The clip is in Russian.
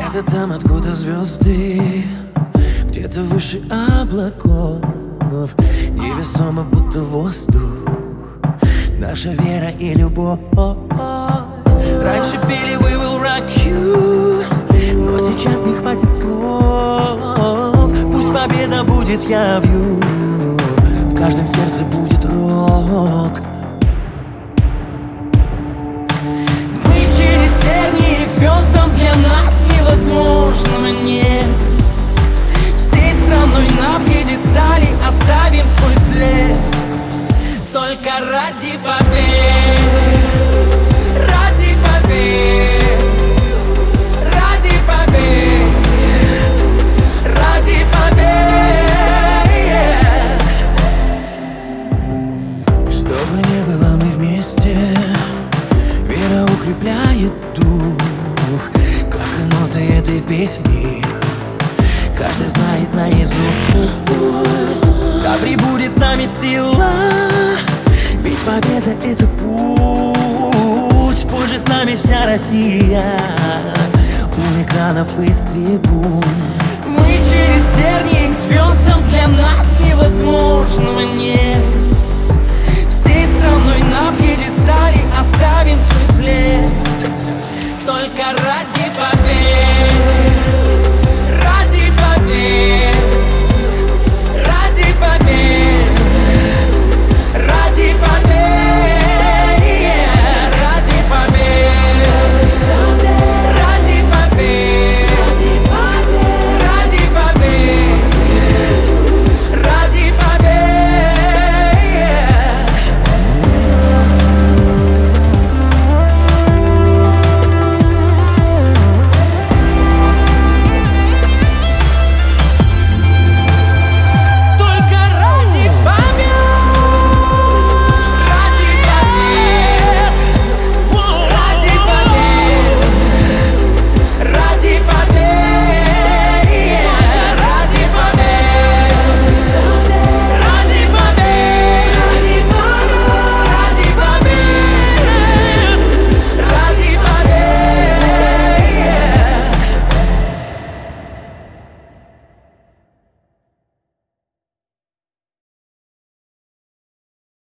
Это там, откуда звезды, где-то выше облаков, невесомо, будто воздух, наша вера и любовь. Раньше пели We will rock you, но сейчас не хватит слов. Пусть победа будет явью, в каждом сердце будет рок. Мы через тернии к звездам, для нас невозможного нет. Всей страной на пьедестале оставим свой след. Только ради побед, ради побед, ради побед, ради побед. Что бы ни было, мы вместе. Вера укрепляет дух, как и ноты этой песни каждый знает наизусть. Да пребудет с нами сила, ведь победа — это путь. Пусть же с нами вся Россия у экранов и с трибун. Мы через тернии к звездам, для нас невозможного нет. Всей страной на пьедестале оставим свой след. Только ради